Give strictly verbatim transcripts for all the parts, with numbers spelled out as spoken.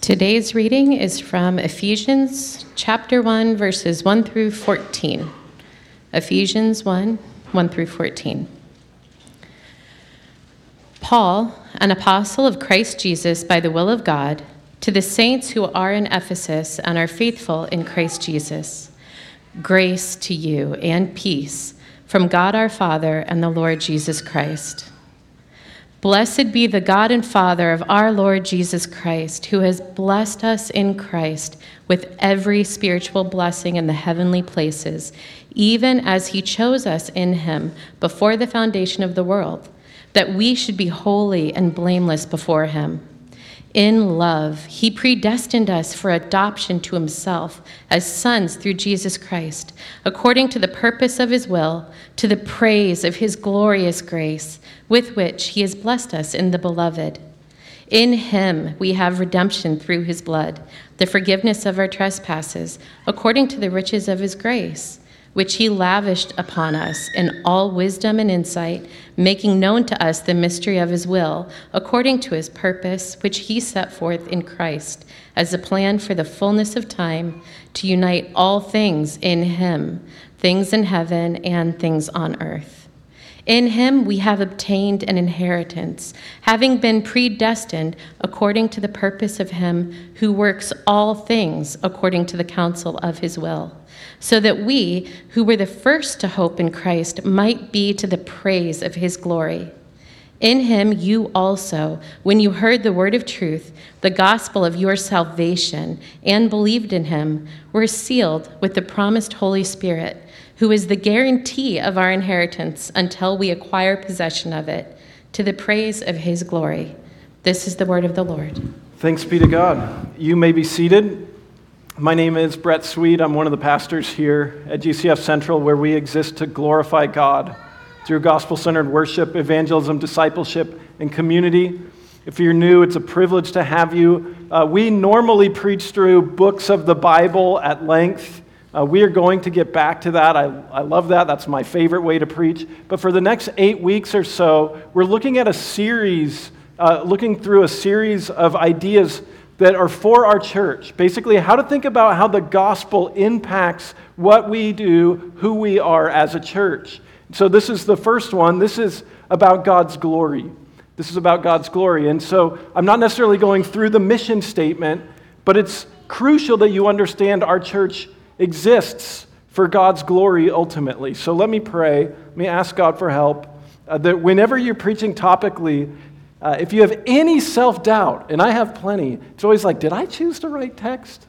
Today's reading is from Ephesians chapter one, verses one through fourteen. Ephesians one, one through fourteen. Paul, an apostle of Christ Jesus by the will of God, to the saints who are in Ephesus and are faithful in Christ Jesus, grace to you and peace from God our Father and the Lord Jesus Christ. Blessed be the God and Father of our Lord Jesus Christ, who has blessed us in Christ with every spiritual blessing in the heavenly places, even as he chose us in him before the foundation of the world, that we should be holy and blameless before him. In love, he predestined us for adoption to himself as sons through Jesus Christ, according to the purpose of his will, to the praise of his glorious grace, with which he has blessed us in the Beloved. In him we have redemption through his blood, the forgiveness of our trespasses, according to the riches of his grace, which he lavished upon us in all wisdom and insight, making known to us the mystery of his will, according to his purpose, which he set forth in Christ, as a plan for the fullness of time, to unite all things in him, things in heaven and things on earth. In him we have obtained an inheritance, having been predestined according to the purpose of him who works all things according to the counsel of his will, so that we, who were the first to hope in Christ, might be to the praise of his glory. In him you also, when you heard the word of truth, the gospel of your salvation, and believed in him, were sealed with the promised Holy Spirit, who is the guarantee of our inheritance until we acquire possession of it, to the praise of his glory. This is the word of the Lord. Thanks be to God. You may be seated. My name is Brett Sweet. I'm one of the pastors here at G C F Central, where we exist to glorify God through gospel-centered worship, evangelism, discipleship, and community. If you're new, it's a privilege to have you. Uh, we normally preach through books of the Bible at length. Uh, we are going to get back to that. I, I love that. That's my favorite way to preach. But for the next eight weeks or so, we're looking at a series, uh, looking through a series of ideas that are for our church. Basically, how to think about how the gospel impacts what we do, who we are as a church. So this is the first one. This is about God's glory. This is about God's glory. And so I'm not necessarily going through the mission statement, but it's crucial that you understand our church exists for God's glory ultimately. So let me pray. Let me ask God for help. Uh, that whenever you're preaching topically, uh, if you have any self-doubt, and I have plenty, it's always like, did I choose the right text?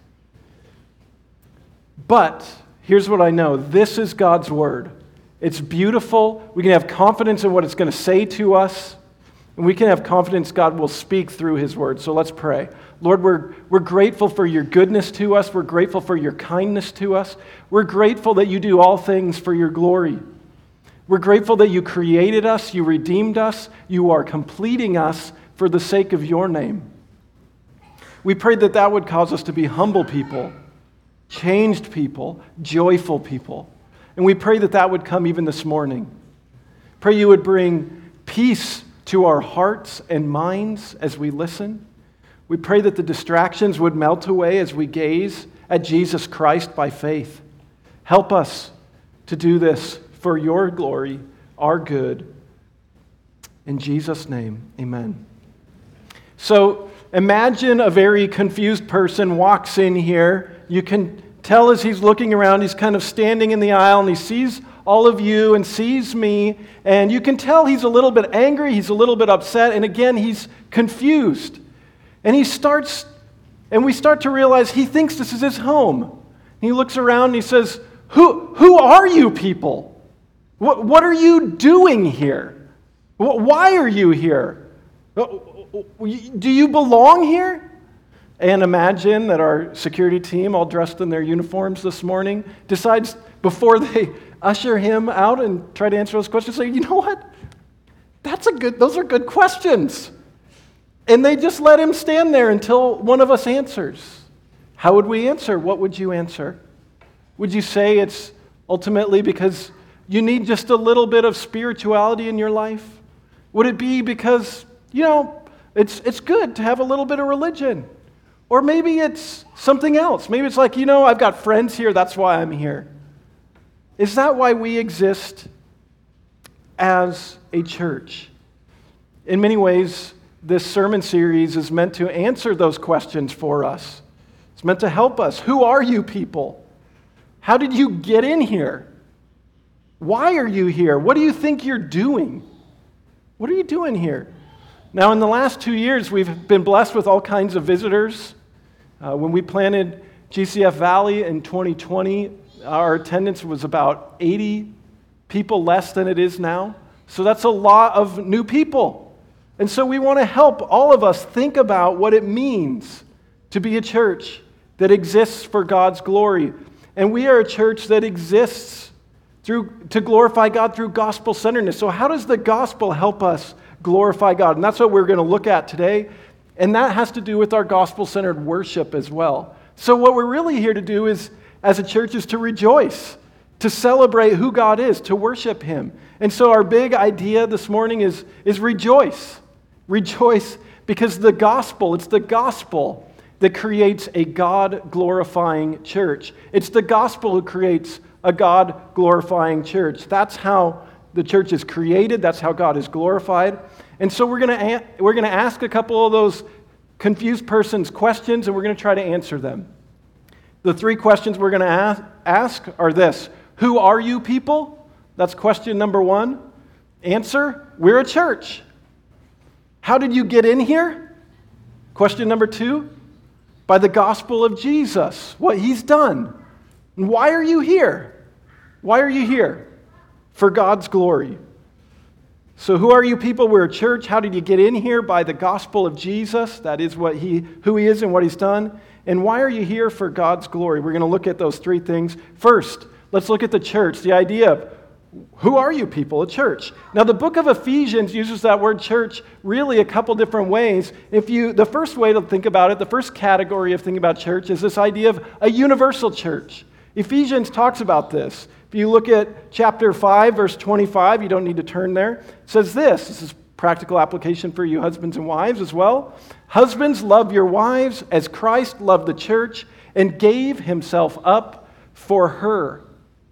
But here's what I know. This is God's word. It's beautiful. We can have confidence in what it's going to say to us. And we can have confidence God will speak through his word. So let's pray. Lord, we're, we're grateful for your goodness to us. We're grateful for your kindness to us. We're grateful that you do all things for your glory. We're grateful that you created us, you redeemed us, you are completing us for the sake of your name. We pray that that would cause us to be humble people, changed people, joyful people. And we pray that that would come even this morning. Pray you would bring peace to our hearts and minds as we listen. We pray that the distractions would melt away as we gaze at Jesus Christ by faith. Help us to do this for your glory, our good. In Jesus' name, amen. So imagine a very confused person walks in here. You can tell as he's looking around, he's kind of standing in the aisle and he sees all of you and sees me. And you can tell he's a little bit angry, he's a little bit upset, and again, he's confused. And he starts, and we start to realize he thinks this is his home. He looks around and he says, Who, who are you people? What, what are you doing here? Why are you here? Do you belong here? And imagine that our security team, all dressed in their uniforms this morning, decides before they usher him out and try to answer those questions, say, you know what? That's a good, those are good questions. And they just let him stand there until one of us answers. How would we answer? What would you answer? Would you say it's ultimately because you need just a little bit of spirituality in your life? Would it be because, you know, it's it's good to have a little bit of religion? Or maybe it's something else. Maybe it's like, you know, I've got friends here, that's why I'm here. Is that why we exist as a church? In many ways, this sermon series is meant to answer those questions for us. It's meant to help us. Who are you people? How did you get in here? Why are you here? What do you think you're doing? What are you doing here? Now, in the last two years, we've been blessed with all kinds of visitors. Uh, when we planted G C F Valley in twenty twenty, our attendance was about eighty people less than it is now. So that's a lot of new people. And so we want to help all of us think about what it means to be a church that exists for God's glory. And we are a church that exists through to glorify God through gospel-centeredness. So how does the gospel help us glorify God? And that's what we're going to look at today. And that has to do with our gospel-centered worship as well. So what we're really here to do is, as a church, is to rejoice, to celebrate who God is, to worship Him. And so our big idea this morning is, is rejoice. Rejoice because the gospel, it's the gospel that creates a God-glorifying church. It's the gospel who creates a God-glorifying church. That's how the church is created. That's how God is glorified. And so we're going to we're going to ask a couple of those confused persons questions, and we're going to try to answer them. The three questions we're going to ask, ask are this. Who are you people? That's question number one. Answer, we're a church. How did you get in here? Question number two, by the gospel of Jesus, what He's done. And why are you here? Why are you here? For God's glory. So who are you people? We're a church. How did you get in here? By the gospel of Jesus. That is what he, who He is and what He's done. And why are you here? For God's glory. We're going to look at those three things. First, let's look at the church. The idea of who are you people? A church. Now, the book of Ephesians uses that word church really a couple different ways. If you, the first way to think about it, the first category of thinking about church is this idea of a universal church. Ephesians talks about this. If you look at chapter five, verse twenty-five, you don't need to turn there. It says this. This is practical application for you husbands and wives as well. Husbands, love your wives as Christ loved the church and gave Himself up for her.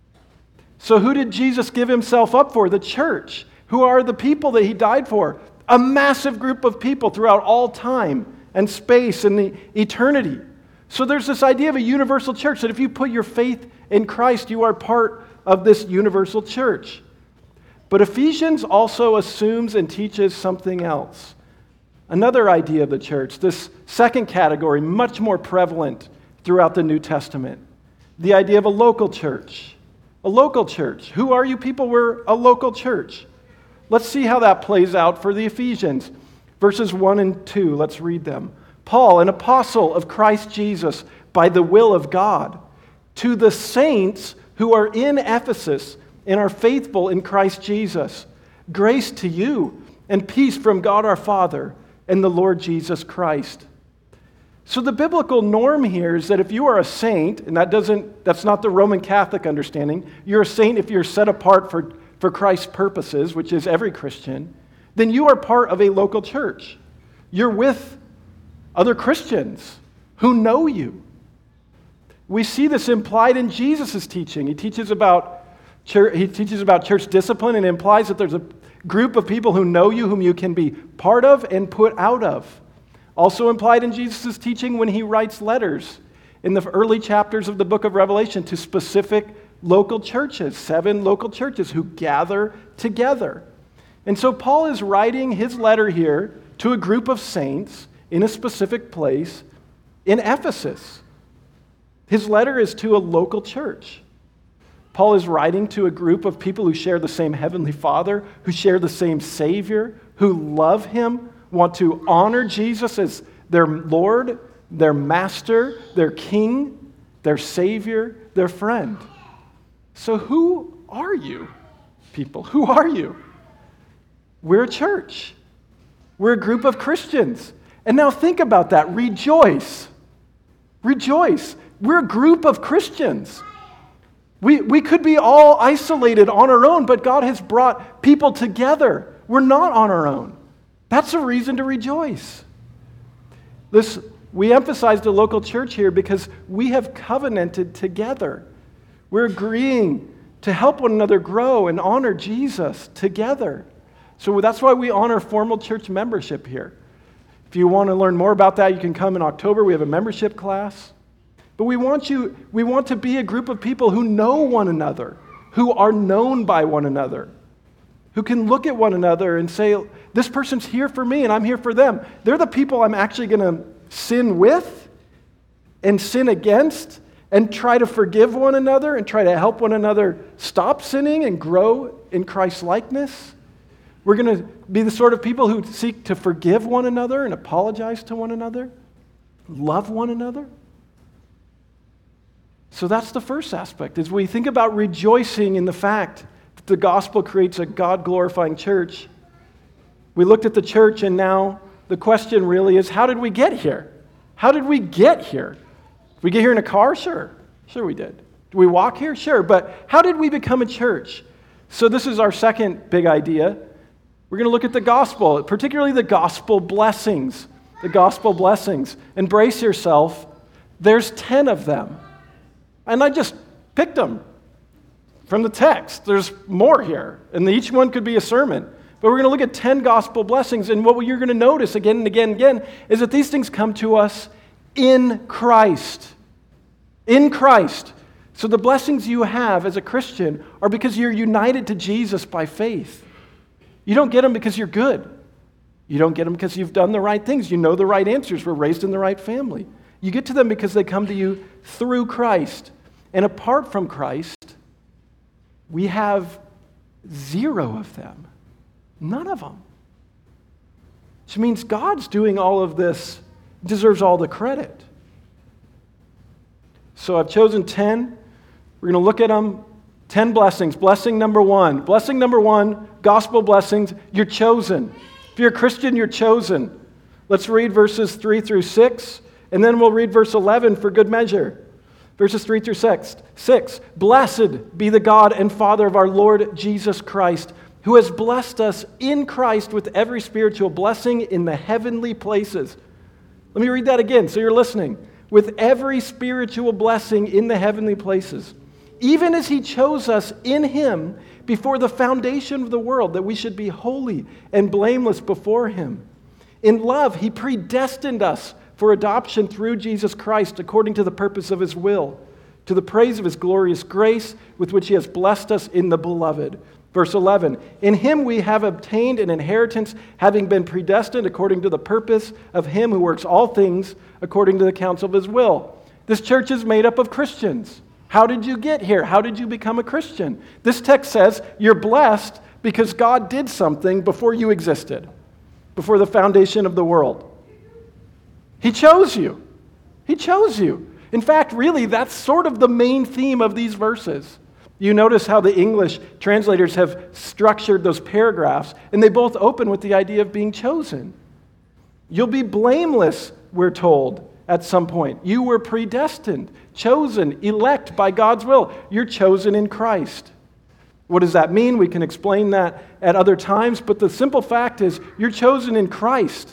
So who did Jesus give Himself up for? The church. Who are the people that He died for? A massive group of people throughout all time and space and the eternity. So there's this idea of a universal church, that if you put your faith in Christ, you are part of this universal church. But Ephesians also assumes and teaches something else. Another idea of the church, this second category, much more prevalent throughout the New Testament. The idea of a local church. A local church. Who are you people? We're a local church. Let's see how that plays out for the Ephesians. Verses one and two, let's read them. Paul, an apostle of Christ Jesus, by the will of God, to the saints who are in Ephesus and are faithful in Christ Jesus, grace to you and peace from God our Father and the Lord Jesus Christ. So the biblical norm here is that if you are a saint, and that doesn't, that's not the Roman Catholic understanding, you're a saint if you're set apart for, for Christ's purposes, which is every Christian, then you are part of a local church. You're with other Christians who know you. We see this implied in Jesus' teaching. He teaches about church, he teaches about church discipline and implies that there's a group of people who know you, whom you can be part of and put out of. Also implied in Jesus' teaching when He writes letters in the early chapters of the book of Revelation to specific local churches, seven local churches who gather together. And so Paul is writing his letter here to a group of saints in a specific place in Ephesus. His letter is to a local church. Paul is writing to a group of people who share the same Heavenly Father, who share the same Savior, who love Him, want to honor Jesus as their Lord, their Master, their King, their Savior, their friend. So who are you, people? Who are you? We're a church. We're a group of Christians. And now think about that. Rejoice. Rejoice. We're a group of Christians. We, we could be all isolated on our own, but God has brought people together. We're not on our own. That's a reason to rejoice. This We emphasize the local church here because we have covenanted together. We're agreeing to help one another grow and honor Jesus together. So that's why we honor formal church membership here. If you want to learn more about that, you can come in October. We have a membership class. But we want you, we want to be a group of people who know one another, who are known by one another, who can look at one another and say, this person's here for me and I'm here for them. They're the people I'm actually going to sin with and sin against and try to forgive one another and try to help one another stop sinning and grow in Christ's likeness. We're going to be the sort of people who seek to forgive one another and apologize to one another, love one another. So that's the first aspect, as we think about rejoicing in the fact that the gospel creates a God-glorifying church. We looked at the church, and now the question really is, how did we get here? How did we get here? Did we get here in a car? Sure. Sure we did. Did we walk here? Sure. But how did we become a church? So this is our second big idea. We're going to look at the gospel, particularly the gospel blessings. The gospel blessings. Embrace yourself. There's ten of them. And I just picked them from the text. There's more here. And each one could be a sermon. But we're going to look at ten gospel blessings. And what you're going to notice again and again and again is that these things come to us in Christ. In Christ. So the blessings you have as a Christian are because you're united to Jesus by faith. You don't get them because you're good. You don't get them because you've done the right things. You know the right answers. We're raised in the right family. You get to them because they come to you through Christ. And apart from Christ, we have zero of them. None of them. Which means God's doing all of this, deserves all the credit. So I've chosen ten. We're going to look at them. ten blessings. Blessing number one. Blessing number one, gospel blessings. You're chosen. If you're a Christian, you're chosen. Let's read verses three through six, and then we'll read verse eleven for good measure. Verses three through six. Six. Blessed be the God and Father of our Lord Jesus Christ, who has blessed us in Christ with every spiritual blessing in the heavenly places. Let me read that again so you're listening. With every spiritual blessing in the heavenly places, even as he chose us in him before the foundation of the world, that we should be holy and blameless before him. In love, he predestined us for adoption through Jesus Christ according to the purpose of his will, to the praise of his glorious grace with which he has blessed us in the beloved. Verse eleven, in him we have obtained an inheritance, having been predestined according to the purpose of him who works all things according to the counsel of his will. This church is made up of Christians. How did you get here? How did you become a Christian? This text says you're blessed because God did something before you existed, before the foundation of the world. He chose you. He chose you. In fact, really, that's sort of the main theme of these verses. You notice how the English translators have structured those paragraphs, and they both open with the idea of being chosen. You'll be blameless, we're told, at some point. You were predestined, chosen, elect by God's will. You're chosen in Christ. What does that mean? We can explain that at other times, but the simple fact is you're chosen in Christ.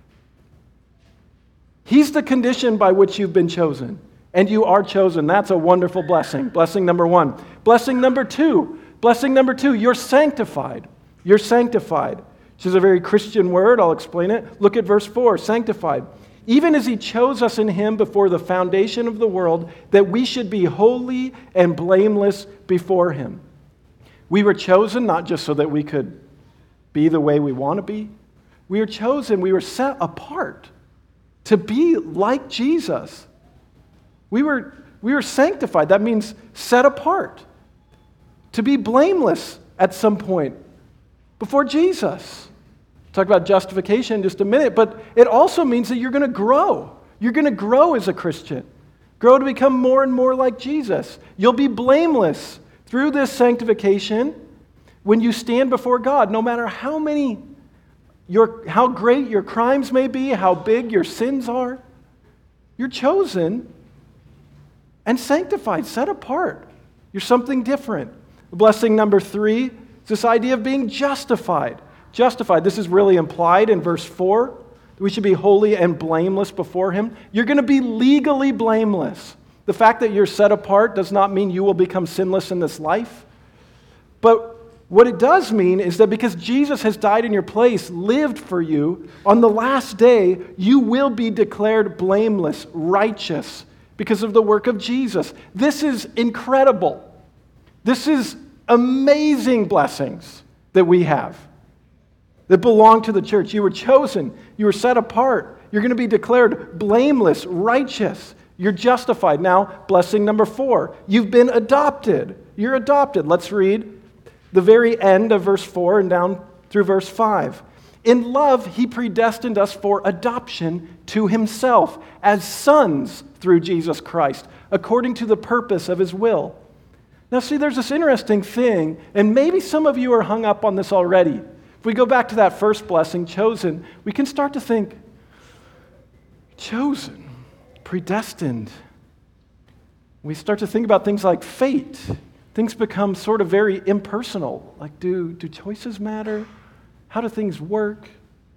He's the condition by which you've been chosen. And you are chosen. That's a wonderful blessing. Blessing number one. Blessing number two. Blessing number two, you're sanctified. You're sanctified, which is a very Christian word. I'll explain it. Look at verse four, sanctified. Even as he chose us in him before the foundation of the world, that we should be holy and blameless before him. We were chosen not just so that we could be the way we want to be. We were chosen, we were set apart to be like Jesus. We were, we were sanctified. That means set apart. To be blameless at some point before Jesus. Talk about justification in just a minute, but it also means that you're going to grow. You're going to grow as a Christian. Grow to become more and more like Jesus. You'll be blameless through this sanctification when you stand before God, no matter how many, your, how great your crimes may be, how big your sins are. You're chosen and sanctified, set apart. You're something different. Blessing number three is this idea of being justified. Justified. This is really implied in verse four. We should be holy and blameless before him. You're going to be legally blameless. The fact that you're set apart does not mean you will become sinless in this life. But what it does mean is that because Jesus has died in your place, lived for you, on the last day, you will be declared blameless, righteous, because of the work of Jesus. This is incredible. This is amazing blessings that we have that belong to the church. You were chosen. You were set apart. You're going to be declared blameless, righteous. You're justified. Now, blessing number four, you've been adopted. You're adopted. Let's read the very end of verse four and down through verse five. In love, he predestined us for adoption to himself as sons through Jesus Christ, according to the purpose of his will. Now, see, there's this interesting thing, and maybe some of you are hung up on this already. If we go back to that first blessing, chosen, we can start to think, chosen, predestined. We start to think about things like fate. Things become sort of very impersonal. Like, do, do choices matter? How do things work?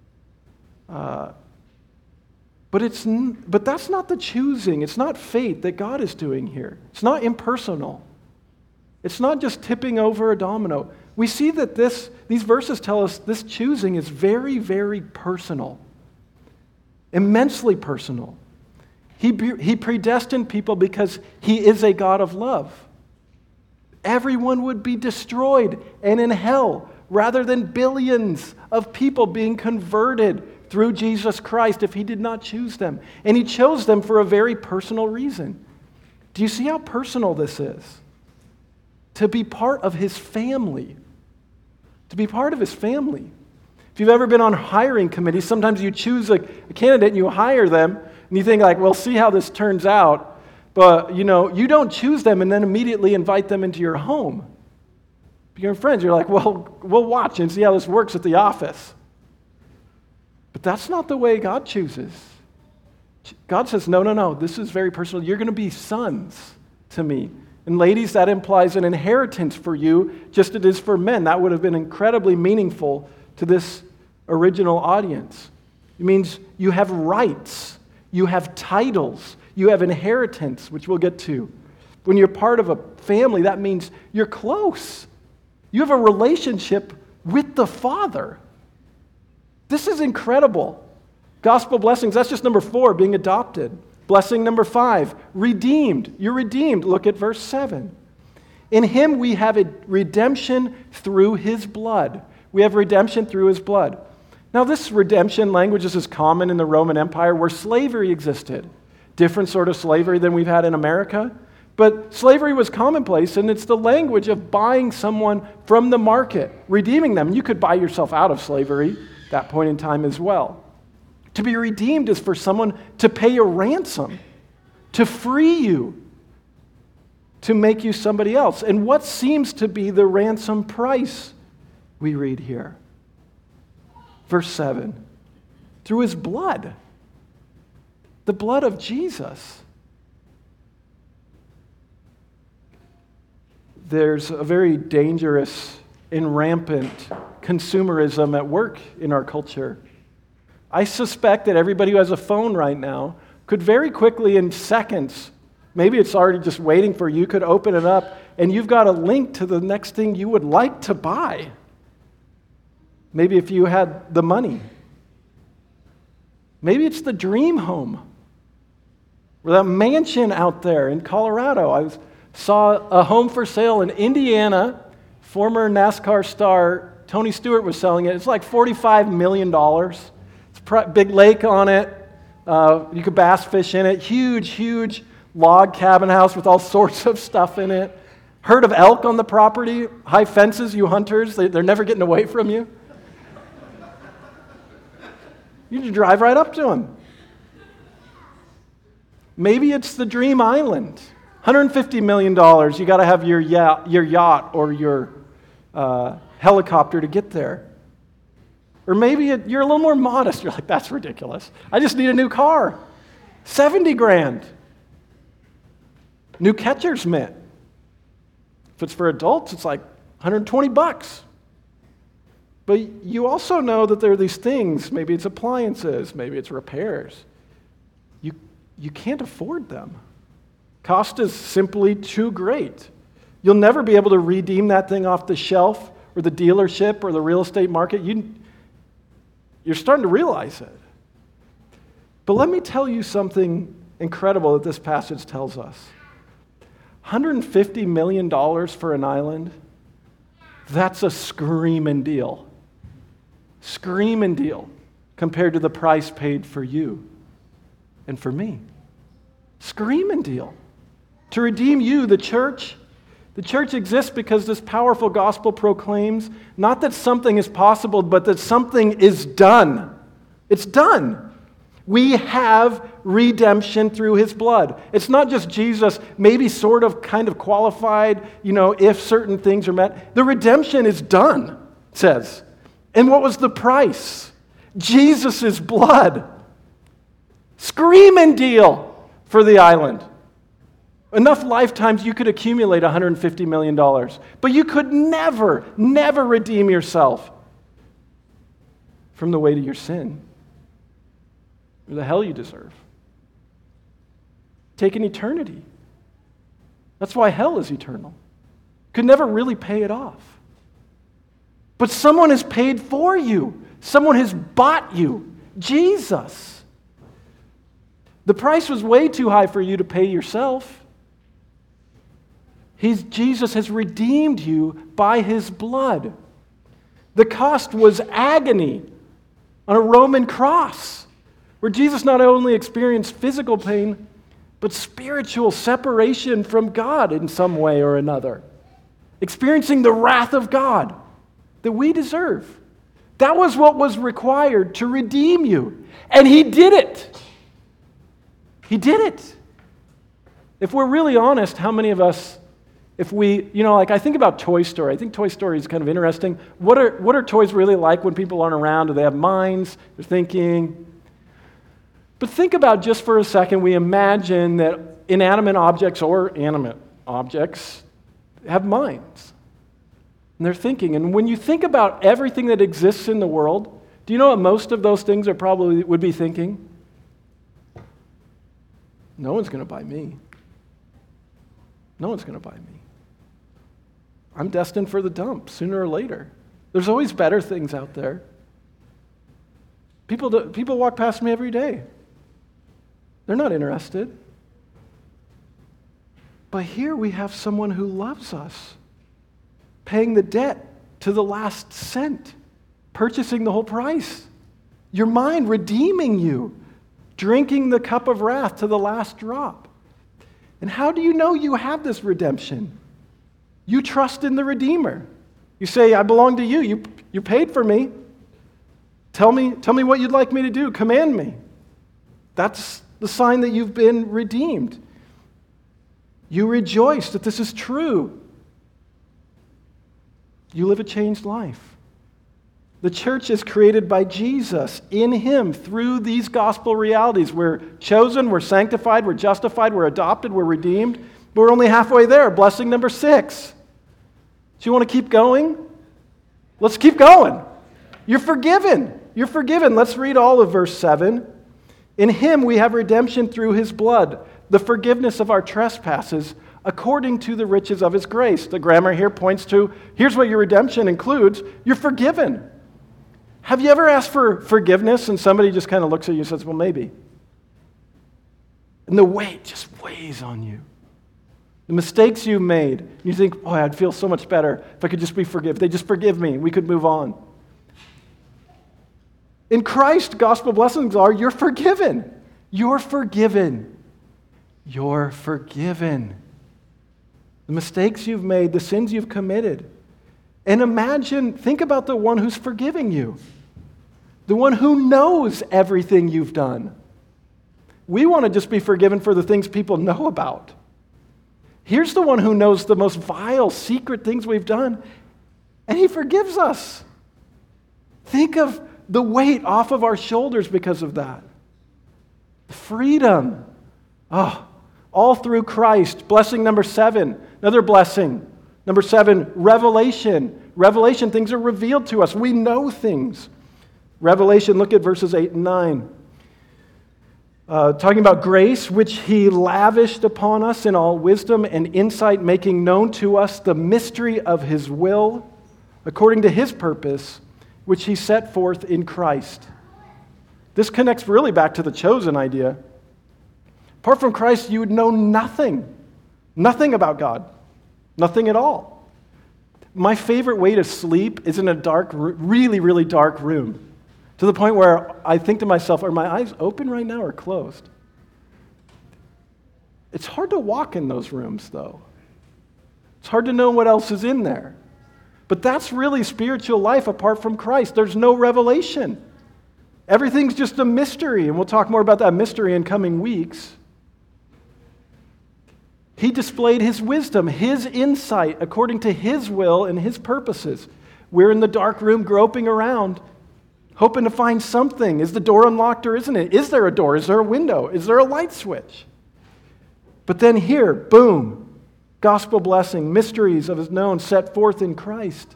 Uh, but it's but that's not the choosing. It's not fate that God is doing here. It's not impersonal. It's not just tipping over a domino. We see that this these verses tell us this choosing is very, very personal. Immensely personal. He, he predestined people because he is a God of love. Everyone would be destroyed and in hell rather than billions of people being converted through Jesus Christ if he did not choose them. And he chose them for a very personal reason. Do you see how personal this is? To be part of his family. To be part of his family. If you've ever been on hiring committees, sometimes you choose a, a candidate and you hire them and you think like, well, see how this turns out. But, you know, you don't choose them and then immediately invite them into your home. If you're friends, you're like, well, we'll watch and see how this works at the office. But that's not the way God chooses. God says, no, no, no, this is very personal. You're going to be sons to me. And ladies, that implies an inheritance for you, just as it is for men. That would have been incredibly meaningful to this original audience. It means you have rights, you have titles, you have inheritance, which we'll get to. When you're part of a family, that means you're close. You have a relationship with the Father. This is incredible. Gospel blessings, that's just number four, being adopted. Blessing number five, redeemed. You're redeemed. Look at verse seven. In him we have a redemption through his blood. We have redemption through his blood. Now this redemption language is as common in the Roman Empire where slavery existed. Different sort of slavery than we've had in America. But slavery was commonplace, and it's the language of buying someone from the market, redeeming them. You could buy yourself out of slavery at that point in time as well. To be redeemed is for someone to pay a ransom, to free you, to make you somebody else. And what seems to be the ransom price we read here? Verse seven, through his blood, the blood of Jesus. There's a very dangerous and rampant consumerism at work in our culture. I suspect that everybody who has a phone right now could very quickly, in seconds, maybe it's already just waiting for you, could open it up, and you've got a link to the next thing you would like to buy. Maybe if you had the money. Maybe it's the dream home. Or that mansion out there in Colorado. I was, saw a home for sale in Indiana. Former NASCAR star Tony Stewart was selling it. It's like forty-five million dollars. It's a big lake on it. Uh, you could bass fish in it. Huge, huge log cabin house with all sorts of stuff in it. Herd of elk on the property. High fences, you hunters. They, they're never getting away from you. You just drive right up to them. Maybe it's the Dream Island. one hundred fifty million dollars. You got to have your yacht, your yacht or your uh, helicopter to get there. Or maybe it, you're a little more modest. You're like, that's ridiculous. I just need a new car. seventy grand. New catcher's mitt. If it's for adults, it's like one hundred twenty bucks. But you also know that there are these things, maybe it's appliances, maybe it's repairs. You, you can't afford them. Cost is simply too great. You'll never be able to redeem that thing off the shelf or the dealership or the real estate market. You, you're starting to realize it. But let me tell you something incredible that this passage tells us. one hundred fifty million dollars for an island, that's a screaming deal. Screaming deal compared to the price paid for you and for me. Screaming deal. To redeem you, the church, the church exists because this powerful gospel proclaims not that something is possible, but that something is done. It's done. We have redemption through his blood. It's not just Jesus, maybe sort of kind of qualified, you know, if certain things are met. The redemption is done, it says. And what was the price? Jesus' blood. Screaming deal for the island. Enough lifetimes you could accumulate one hundred fifty million dollars. But you could never, never redeem yourself from the weight of your sin. Or the hell you deserve. Take an eternity. That's why hell is eternal. Could never really pay it off. But someone has paid for you. Someone has bought you. Jesus. The price was way too high for you to pay yourself. He's, Jesus has redeemed you by his blood. The cost was agony on a Roman cross, where Jesus not only experienced physical pain, but spiritual separation from God in some way or another. Experiencing the wrath of God that we deserve. That was what was required to redeem you. And he did it. He did it. If we're really honest, how many of us, if we, you know, like I think about Toy Story. I think Toy Story is kind of interesting. What are, what are toys really like when people aren't around? Do they have minds? They're thinking. But think about just for a second, we imagine that inanimate objects or animate objects have minds. And they're thinking. And when you think about everything that exists in the world, do you know what most of those things are probably would be thinking? No one's going to buy me. No one's going to buy me. I'm destined for the dump sooner or later. There's always better things out there. People, do, people walk past me every day. They're not interested. But here we have someone who loves us, paying the debt to the last cent, purchasing the whole price. Your mind redeeming you, drinking the cup of wrath to the last drop. And how do you know you have this redemption? You trust in the Redeemer. You say, I belong to you. You, you paid for me. Tell me, tell me what you'd like me to do. Command me. That's the sign that you've been redeemed. You rejoice that this is true. You live a changed life. The church is created by Jesus. In him, through these gospel realities, we're chosen, we're sanctified, we're justified, we're adopted, we're redeemed. But we're only halfway there. Blessing number six. Do you want to keep going? Let's keep going. You're forgiven. You're forgiven. Let's read all of verse seven. In him we have redemption through his blood, the forgiveness of our trespasses, according to the riches of his grace. The grammar here points to, here's what your redemption includes. You're forgiven. Have you ever asked for forgiveness and somebody just kind of looks at you and says, well, maybe. And the weight just weighs on you. The mistakes you made, you think, boy, I'd feel so much better if I could just be forgiven. If they just forgive me, we could move on. In Christ, gospel blessings are, you're forgiven. You're forgiven. You're forgiven. The mistakes you've made, the sins you've committed. And imagine, think about the one who's forgiving you. The one who knows everything you've done. We want to just be forgiven for the things people know about. Here's the one who knows the most vile, secret things we've done, and he forgives us. Think of the weight off of our shoulders because of that. The freedom. Oh, all through Christ. Blessing number seven. Another blessing. Number seven, revelation. Revelation, things are revealed to us. We know things. Revelation, look at verses eight and nine. Uh, talking about grace, which he lavished upon us in all wisdom and insight, making known to us the mystery of his will, according to his purpose, which he set forth in Christ. This connects really back to the chosen idea. Apart from Christ, you would know nothing. Nothing about God. Nothing at all. My favorite way to sleep is in a dark, really, really dark room. To the point where I think to myself, are my eyes open right now or closed? It's hard to walk in those rooms, though. It's hard to know what else is in there. But that's really spiritual life apart from Christ. There's no revelation. Everything's just a mystery, and we'll talk more about that mystery in coming weeks. He displayed his wisdom, his insight, according to his will and his purposes. We're in the dark room groping around, hoping to find something. Is the door unlocked or isn't it? Is there a door? Is there a window? Is there a light switch? But then here, boom, gospel blessing, mysteries of his known, set forth in Christ.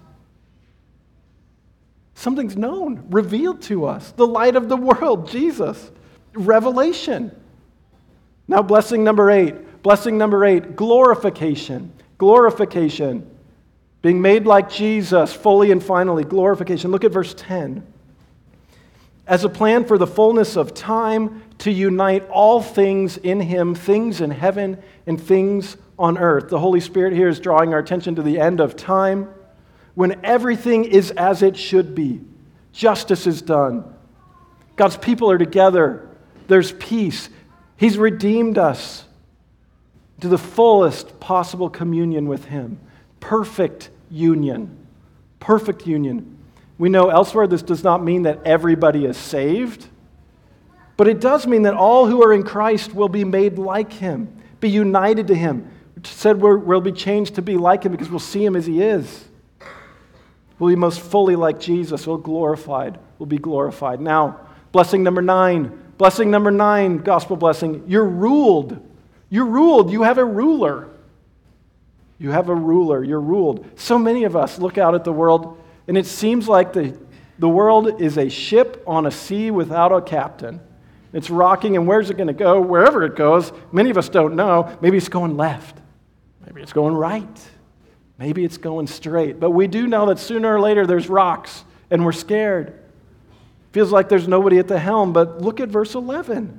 Something's known, revealed to us. The light of the world, Jesus. Revelation. Now blessing number eight. Blessing number eight, glorification. Glorification. Being made like Jesus, fully and finally, glorification. Look at verse ten. As a plan for the fullness of time to unite all things in him, things in heaven and things on earth. The Holy Spirit here is drawing our attention to the end of time, when everything is as it should be. Justice is done. God's people are together. There's peace. He's redeemed us to the fullest possible communion with him. Perfect union. Perfect union. We know elsewhere this does not mean that everybody is saved, but it does mean that all who are in Christ will be made like him, be united to him. It said we're, we'll be changed to be like him because we'll see him as he is. We'll be most fully like Jesus. We'll glorified. We'll be glorified. Now, blessing number nine. Blessing number nine, gospel blessing. You're ruled. You're ruled. You have a ruler. You have a ruler. You're ruled. So many of us look out at the world, and it seems like the, the world is a ship on a sea without a captain. It's rocking, and where's it going to go? Wherever it goes, many of us don't know. Maybe it's going left. Maybe it's going right. Maybe it's going straight. But we do know that sooner or later there's rocks, and we're scared. Feels like there's nobody at the helm, but look at verse eleven.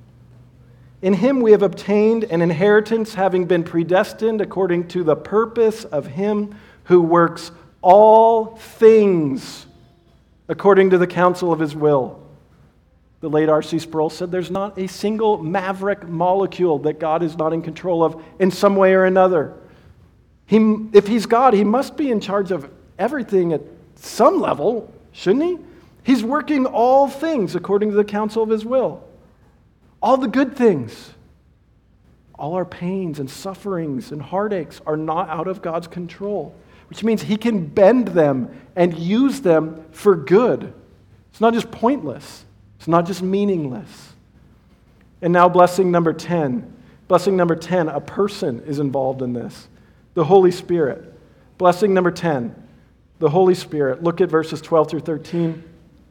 In him we have obtained an inheritance, having been predestined according to the purpose of him who works all things according to the counsel of his will. The late R C Sproul said there's not a single maverick molecule that God is not in control of in some way or another. He, if he's God, he must be in charge of everything at some level, shouldn't he? He's working all things according to the counsel of his will. All the good things, all our pains and sufferings and heartaches are not out of God's control, which means he can bend them and use them for good. It's not just pointless. It's not just meaningless. And now blessing number ten. Blessing number ten, a person is involved in this. The Holy Spirit. Blessing number ten, the Holy Spirit. Look at verses twelve through thirteen.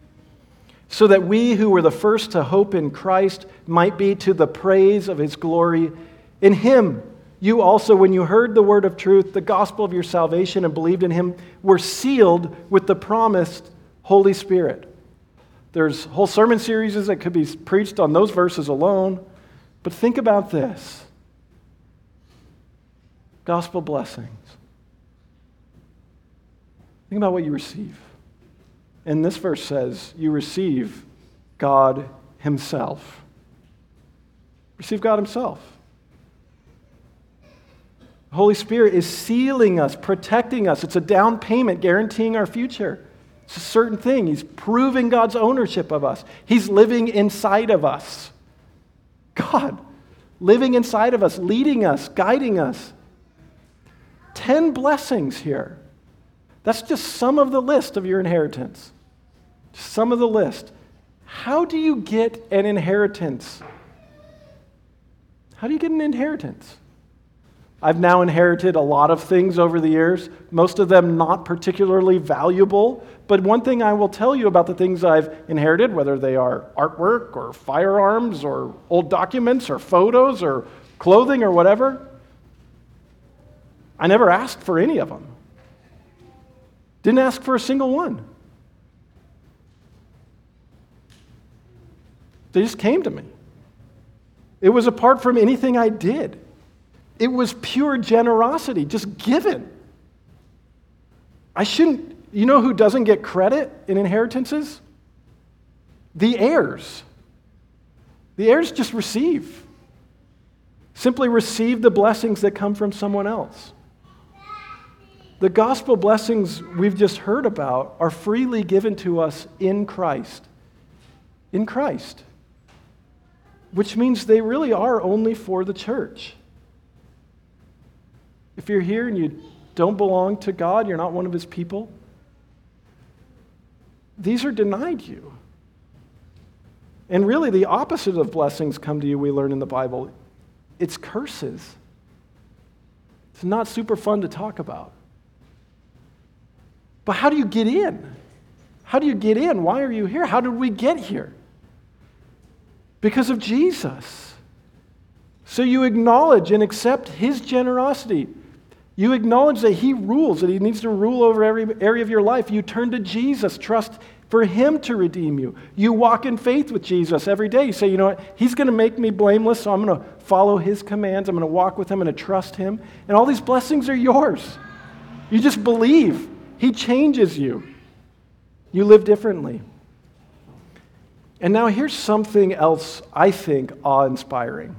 So that we who were the first to hope in Christ might be to the praise of his glory. In him, you also, when you heard the word of truth, the gospel of your salvation, and believed in him, were sealed with the promised Holy Spirit. There's whole sermon series that could be preached on those verses alone. But think about this. Gospel blessings. Think about what you receive. And this verse says, you receive God himself. Receive God himself. The Holy Spirit is sealing us, protecting us. It's a down payment guaranteeing our future. It's a certain thing. He's proving God's ownership of us. He's living inside of us. God living inside of us, leading us, guiding us. Ten blessings here. That's just some of the list of your inheritance. Just some of the list. How do you get an inheritance? How do you get an inheritance? I've now inherited a lot of things over the years, most of them not particularly valuable. But one thing I will tell you about the things I've inherited, whether they are artwork or firearms or old documents or photos or clothing or whatever, I never asked for any of them. Didn't ask for a single one. They just came to me. It was apart from anything I did. It was pure generosity, just given. I shouldn't, you know who doesn't get credit in inheritances? The heirs. The heirs just receive. Simply receive the blessings that come from someone else. The gospel blessings we've just heard about are freely given to us in Christ. In Christ. Which means they really are only for the church. If you're here and you don't belong to God, you're not one of his people, these are denied you. And really the opposite of blessings come to you, we learn in the Bible. It's curses. It's not super fun to talk about. But how do you get in? How do you get in? Why are you here? How did we get here? Because of Jesus. So you acknowledge and accept his generosity. You acknowledge that he rules, that he needs to rule over every area of your life. You turn to Jesus, trust for him to redeem you. You walk in faith with Jesus every day. You say, you know what, he's going to make me blameless, so I'm going to follow his commands. I'm going to walk with him. I'm going to trust him. And all these blessings are yours. You just believe. He changes you. You live differently. And now here's something else I think awe-inspiring.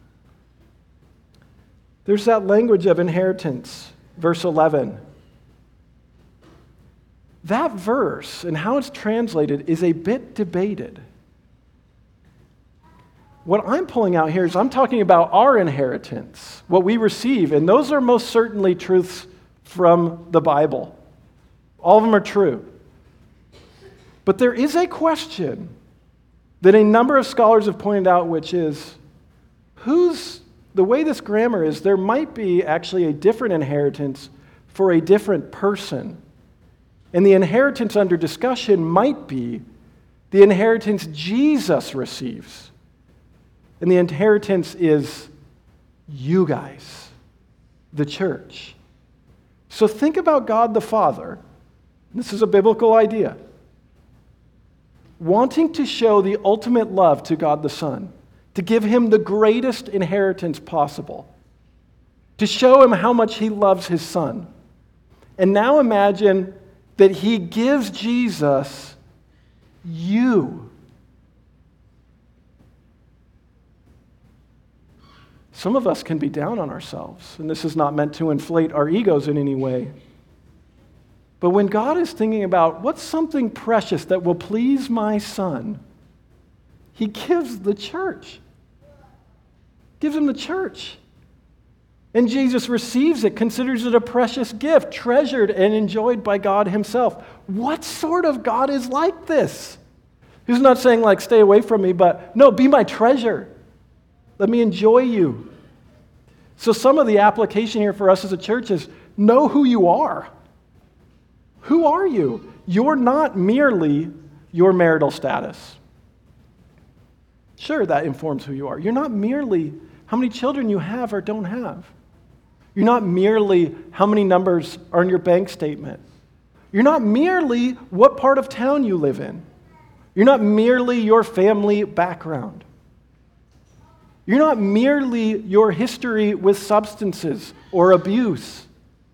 There's that language of inheritance, verse eleven. That verse and how it's translated is a bit debated. What I'm pulling out here is I'm talking about our inheritance, what we receive, and those are most certainly truths from the Bible. All of them are true. But there is a question that a number of scholars have pointed out, which is, who's, the way this grammar is, there might be actually a different inheritance for a different person. And the inheritance under discussion might be the inheritance Jesus receives. And the inheritance is you guys, the church. So think about God the Father. This is a biblical idea. Wanting to show the ultimate love to God the Son, to give him the greatest inheritance possible, to show him how much he loves his Son. And now imagine that he gives Jesus you. Some of us can be down on ourselves, and this is not meant to inflate our egos in any way. But when God is thinking about what's something precious that will please my Son, he gives the church. Gives him the church. And Jesus receives it, considers it a precious gift, treasured and enjoyed by God himself. What sort of God is like this? Who's not saying, like, stay away from me, but no, be my treasure. Let me enjoy you. So some of the application here for us as a church is know who you are. Who are you? You're not merely your marital status. Sure, that informs who you are. You're not merely how many children you have or don't have. You're not merely how many numbers are in your bank statement. You're not merely what part of town you live in. You're not merely your family background. You're not merely your history with substances or abuse.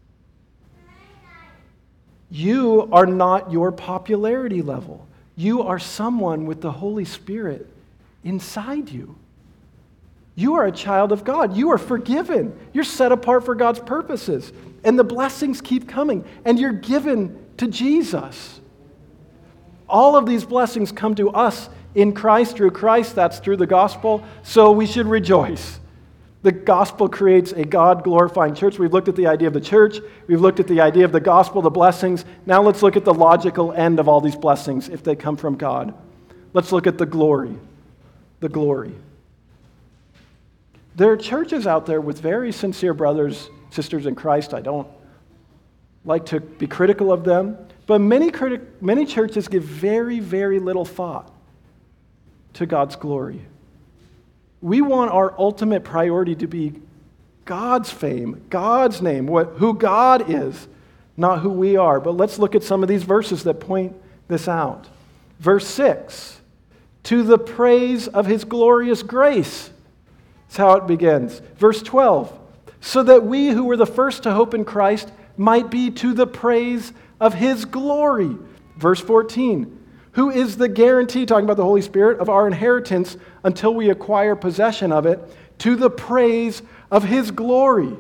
You are not your popularity level. You are someone with the Holy Spirit inside you. You are a child of God. You are forgiven. You're set apart for God's purposes. And the blessings keep coming. And you're given to Jesus. All of these blessings come to us in Christ, through Christ. That's through the gospel. So we should rejoice. The gospel creates a God-glorifying church. We've looked at the idea of the church. We've looked at the idea of the gospel, the blessings. Now let's look at the logical end of all these blessings if they come from God. Let's look at the glory. The glory. There are churches out there with very sincere brothers, sisters in Christ. I don't like to be critical of them, but many, criti- many churches give very, very little thought to God's glory. We want our ultimate priority to be God's fame, God's name, what, who God is, not who we are. But let's look at some of these verses that point this out. Verse six, to the praise of his glorious grace. That's how it begins. Verse twelve, so that we who were the first to hope in Christ might be to the praise of his glory. Verse fourteen, who is the guarantee, talking about the Holy Spirit, of our inheritance until we acquire possession of it, to the praise of his glory.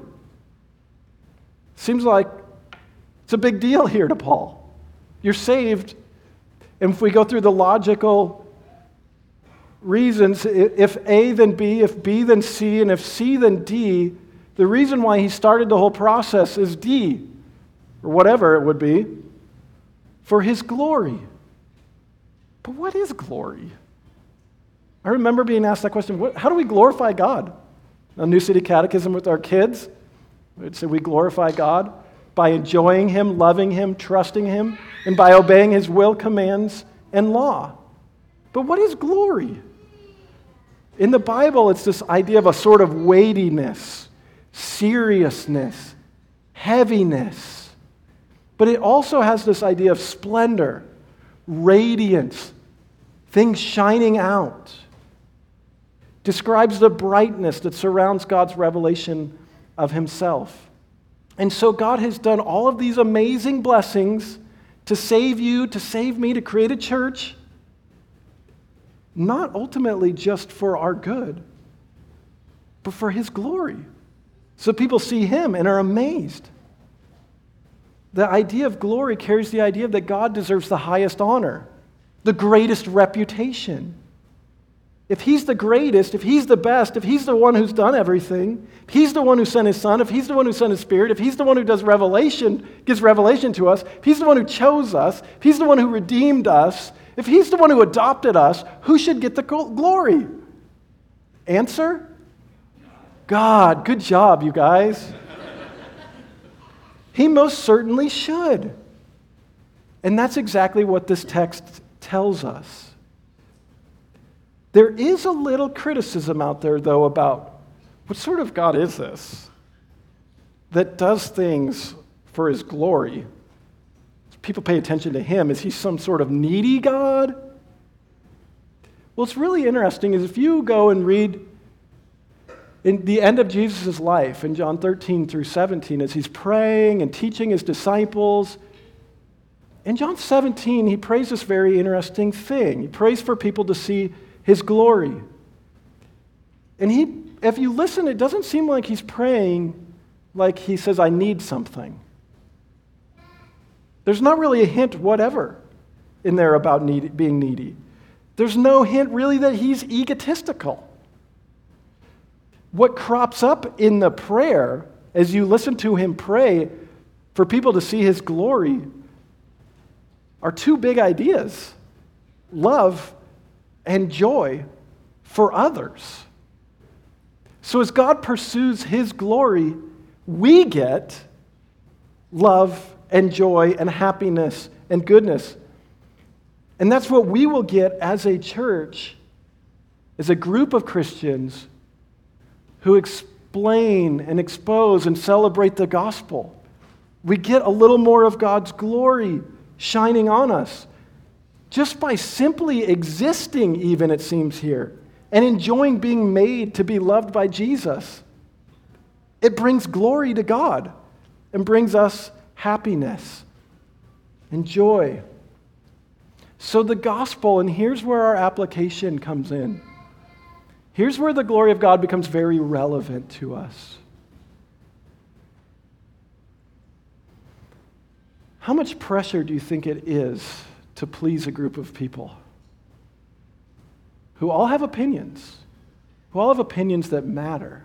Seems like it's a big deal here to Paul. You're saved, and if we go through the logical reasons, if A, then B, if B, then C, and if C, then D, the reason why he started the whole process is D, or whatever it would be, for his glory. But what is glory? I remember being asked that question, what, how do we glorify God? A New City Catechism with our kids, we'd say we glorify God by enjoying him, loving him, trusting him, and by obeying his will, commands, and law. But what is glory? In the Bible, it's this idea of a sort of weightiness, seriousness, heaviness. But it also has this idea of splendor, radiance, things shining out. Describes the brightness that surrounds God's revelation of himself. And so God has done all of these amazing blessings to save you, to save me, to create a church, not ultimately just for our good, but for his glory. So people see him and are amazed. The idea of glory carries the idea that God deserves the highest honor, the greatest reputation. If he's the greatest, if he's the best, if he's the one who's done everything, if he's the one who sent his son, if he's the one who sent his spirit, if he's the one who does revelation, gives revelation to us, if he's the one who chose us, if he's the one who redeemed us, if he's the one who adopted us, who should get the glory? Answer? God. Good job, you guys. He most certainly should. And that's exactly what this text tells us. There is a little criticism out there, though, about what sort of God is this that does things for his glory? People pay attention to him. Is he some sort of needy God? Well, what's really interesting is if you go and read in the end of Jesus' life in John thirteen through seventeen, as he's praying and teaching his disciples, in John seventeen, he prays this very interesting thing. He prays for people to see his glory. And he, if you listen, it doesn't seem like he's praying like he says, I need something. There's not really a hint whatever in there about need, being needy. There's no hint really that he's egotistical. What crops up in the prayer as you listen to him pray for people to see his glory are two big ideas: love and joy for others. So as God pursues his glory, we get love and joy and happiness and goodness. And that's what we will get as a church, as a group of Christians who explain and expose and celebrate the gospel. We get a little more of God's glory shining on us just by simply existing, even, it seems here, and enjoying being made to be loved by Jesus. It brings glory to God and brings us happiness and joy. So the gospel, and here's where our application comes in. Here's where the glory of God becomes very relevant to us. How much pressure do you think it is to please a group of people who all have opinions, who all have opinions that matter,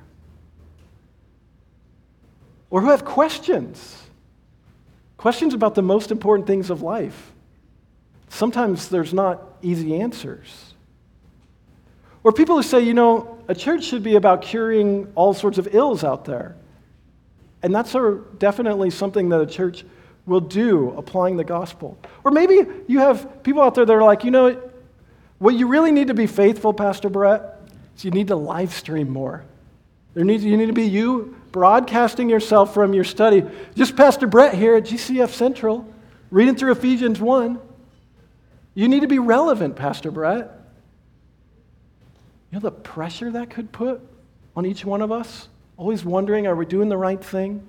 or who have questions, questions about the most important things of life? Sometimes there's not easy answers. Or people who say, you know, a church should be about curing all sorts of ills out there. And that's a, definitely something that a church will do, applying the gospel. Or maybe you have people out there that are like, you know, what you really need to be faithful, Pastor Brett, is you need to live stream more. There needs, you need to be you broadcasting yourself from your study. Just Pastor Brett here at G C F Central, reading through Ephesians one. You need to be relevant, Pastor Brett. You know the pressure that could put on each one of us? Always wondering, are we doing the right thing?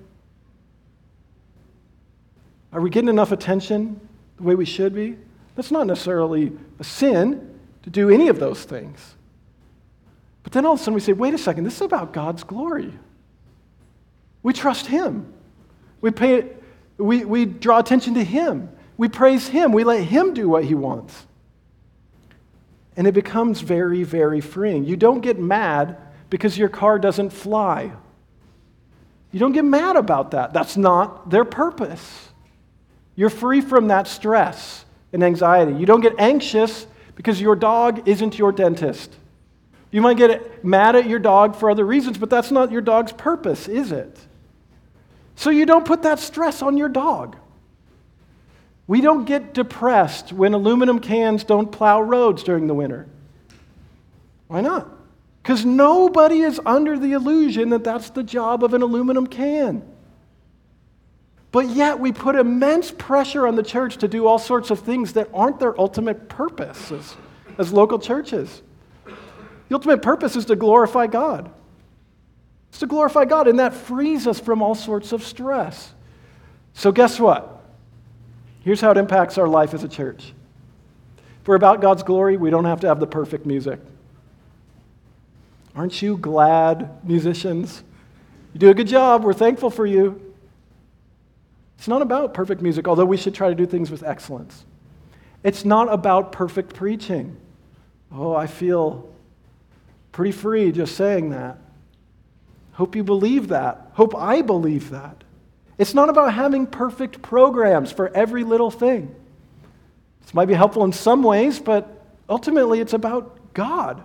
Are we getting enough attention the way we should be? That's not necessarily a sin to do any of those things. But then all of a sudden we say, wait a second, this is about God's glory. We trust Him. We pay, we, we draw attention to Him. We praise Him. We let Him do what He wants. And it becomes very, very freeing. You don't get mad because your car doesn't fly. You don't get mad about that. That's not their purpose. You're free from that stress and anxiety. You don't get anxious because your dog isn't your dentist. You might get mad at your dog for other reasons, but that's not your dog's purpose, is it? So you don't put that stress on your dog. We don't get depressed when aluminum cans don't plow roads during the winter. Why not? Because nobody is under the illusion that that's the job of an aluminum can. But yet we put immense pressure on the church to do all sorts of things that aren't their ultimate purpose as, as local churches. The ultimate purpose is to glorify God. It's to glorify God, and that frees us from all sorts of stress. So guess what? Here's how it impacts our life as a church. If we're about God's glory, we don't have to have the perfect music. Aren't you glad, musicians? You do a good job. We're thankful for you. It's not about perfect music, although we should try to do things with excellence. It's not about perfect preaching. Oh, I feel pretty free just saying that. Hope you believe that. Hope I believe that. It's not about having perfect programs for every little thing. This might be helpful in some ways, but ultimately it's about God.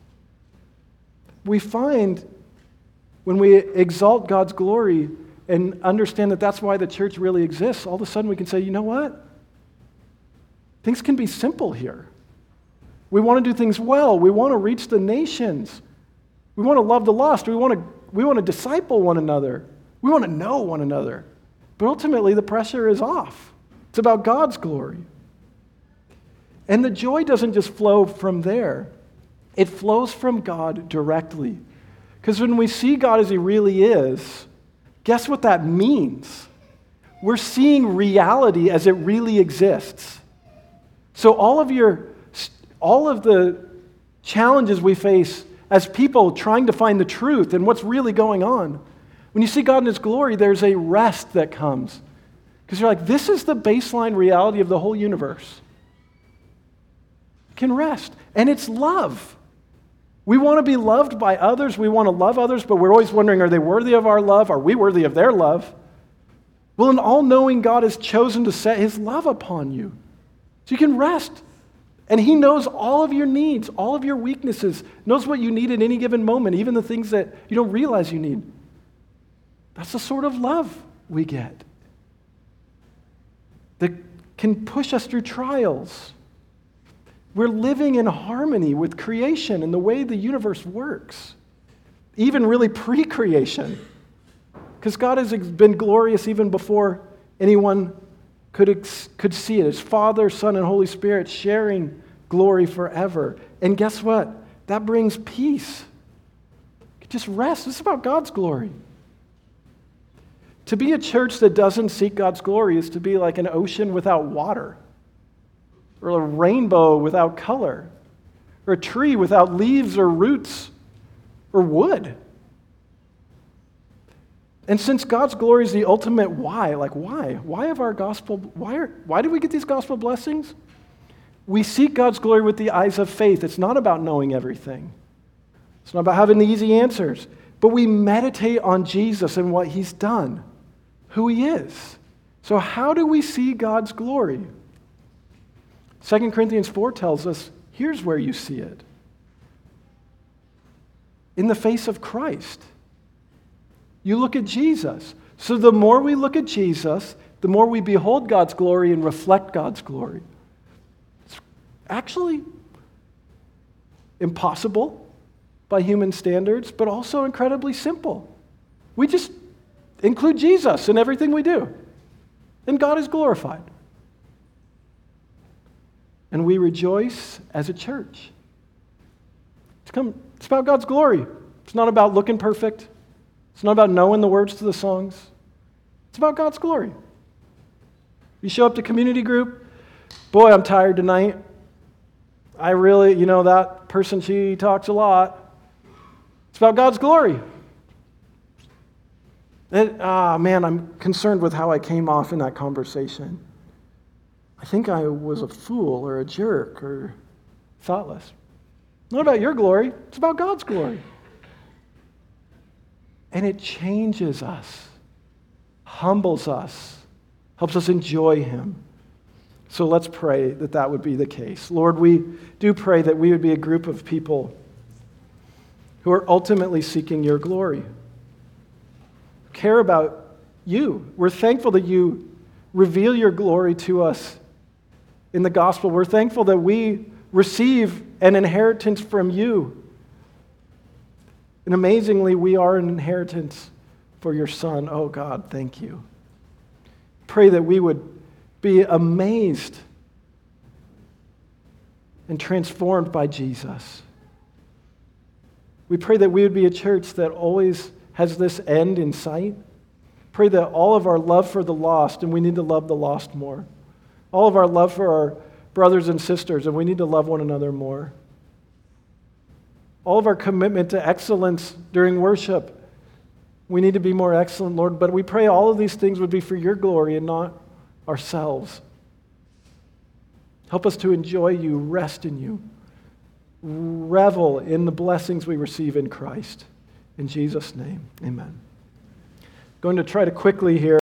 We find when we exalt God's glory and understand that that's why the church really exists, all of a sudden we can say, you know what? Things can be simple here. We want to do things well. We want to reach the nations. We want to love the lost. We want to, we want to disciple one another. We want to know one another. But ultimately, the pressure is off. It's about God's glory. And the joy doesn't just flow from there. It flows from God directly. Because when we see God as He really is, guess what that means? We're seeing reality as it really exists. So all of your, all of the challenges we face as people trying to find the truth and what's really going on, when you see God in His glory, there's a rest that comes. Because you're like, this is the baseline reality of the whole universe. You can rest. And it's love. We want to be loved by others. We want to love others, but we're always wondering, are they worthy of our love? Are we worthy of their love? Well, an all-knowing God has chosen to set His love upon you. So you can rest. And He knows all of your needs, all of your weaknesses, knows what you need at any given moment, even the things that you don't realize you need. That's the sort of love we get that can push us through trials. We're living in harmony with creation and the way the universe works, even really pre-creation, because God has been glorious even before anyone could, ex- could see it. His Father, Son, and Holy Spirit sharing glory forever. And guess what? That brings peace. Just rest. This is about God's glory. To be a church that doesn't seek God's glory is to be like an ocean without water, or a rainbow without color, or a tree without leaves or roots or wood. And since God's glory is the ultimate why, like why? Why have our gospel, why, are, why do we get these gospel blessings? We seek God's glory with the eyes of faith. It's not about knowing everything. It's not about having the easy answers. But we meditate on Jesus and what He's done, who He is. So how do we see God's glory? Second Corinthians four tells us, here's where you see it. in the face of Christ. You look at Jesus. So the more we look at Jesus, the more we behold God's glory and reflect God's glory. It's actually impossible by human standards, but also incredibly simple. We just include Jesus in everything we do, and God is glorified. And we rejoice as a church. It's, come, it's about God's glory. It's not about looking perfect. It's not about knowing the words to the songs. It's about God's glory. You show up to community group, boy, I'm tired tonight. I really, you know, that person, she talks a lot. It's about God's glory. And, ah, man, I'm concerned with how I came off in that conversation. I think I was a fool or a jerk or thoughtless. Not about your glory. It's about God's glory. And it changes us, humbles us, helps us enjoy Him. So let's pray that that would be the case. Lord, we do pray that we would be a group of people who are ultimately seeking your glory, care about you. We're thankful that you reveal your glory to us in the gospel. We're thankful that we receive an inheritance from you. And amazingly, we are an inheritance for your Son. Oh God, thank you. Pray that we would be amazed and transformed by Jesus. We pray that we would be a church that always has this end in sight. Pray that all of our love for the lost, and we need to love the lost more. All of our love for our brothers and sisters, and we need to love one another more. All of our commitment to excellence during worship, we need to be more excellent, Lord. But we pray all of these things would be for your glory and not ourselves. Help us to enjoy you, rest in you, revel in the blessings we receive in Christ. In Jesus' name, amen. Going to try to quickly here.